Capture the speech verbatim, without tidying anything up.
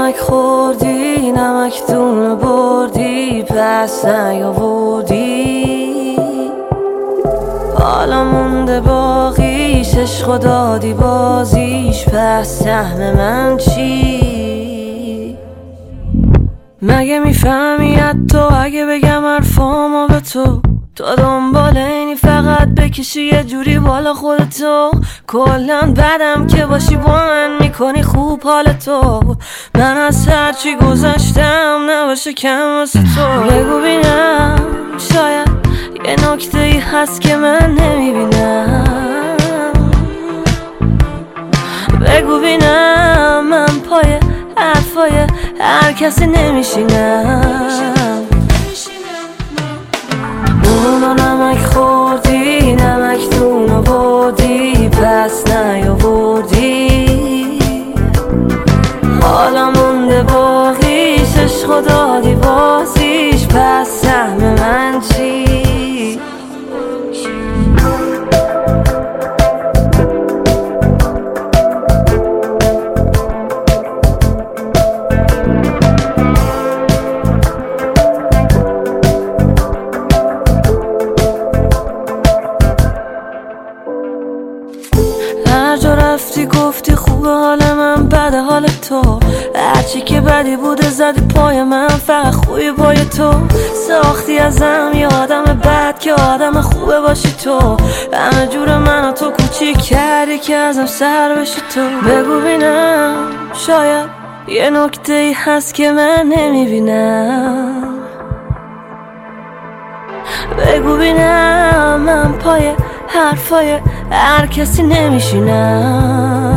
نمک خوردی نمک دونه بردی پس نیاوردی، حالا مونده باقیش عشق دادی بازیش، پس سهم من چی؟ مگه میفهمی حتی اگه بگم حرفامو به تو، تو دنبال اینی فقط بکشی یه جوری بالا خودتو، کلن بدم که باشی با من میکنی خوب حالتو، من از هرچی گذشتم نباشه کم واسه تو. بگو بینم شاید یه نکته ای هست که من نمیبینم، بگو بینم من پای حرفای هر کسی نمیشینم. اونو نمک خوردی نمک دونو بردی پس نیاوردی، حالا مونده باقیش عشق دادی بازیش، پس سهم من چی؟ هر جا رفتی گفتی خوبه حال من بده حال تو، هرچی که بدی بوده زدی پای من، فقط خوبی پای تو، ساختی ازم یه آدم بد که آدم خوبه باشی تو، همه جور منو تو کوچیک کردی که ازم سر بشی تو. بگو بینم شاید یه نکته ای هست که من نمیبینم، بگو بینم من پای حرفای هر کسی نمیشینم.